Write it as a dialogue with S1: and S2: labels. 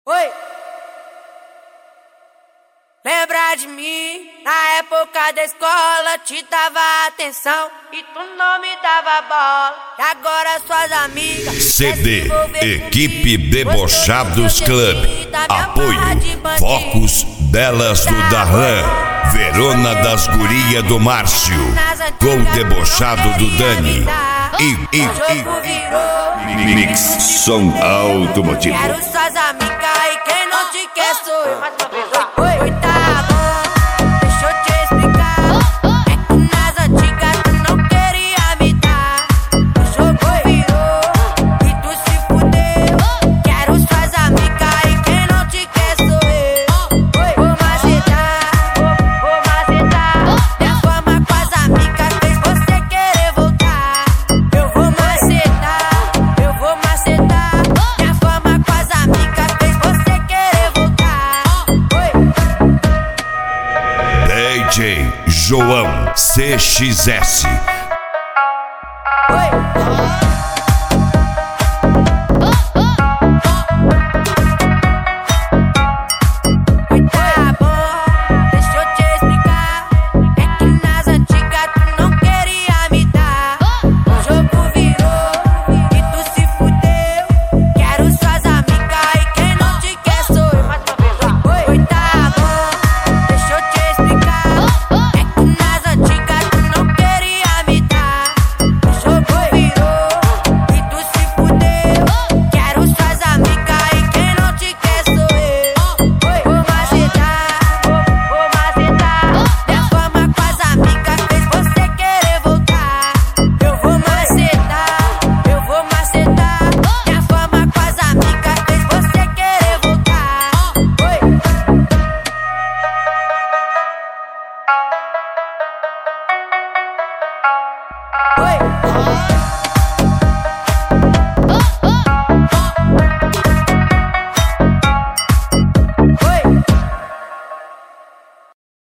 S1: Oi. Lembra de mim? Na época da escola te dava atenção e tu não me dava bola. E agora suas amigas
S2: CD Equipe Debochados Club. Apoio Focos Delas do Darlan, Verona das Guria do Márcio, com o Debochado do Dani e Mix Som Automotivo.
S1: Quero suas amigas e quem não te quer sou eu. Oi, tá bom, deixa eu te explicar. É que nas antigas tu não queria me dar. O jogo virou e tu se fudeu. Quero suas amigas e quem não te quer sou eu. Vou macetar minha fama com as amigas fez você querer voltar. Eu vou macetar minha fama com as amigas fez você querer voltar.
S2: DJ João CXS.
S1: Oi.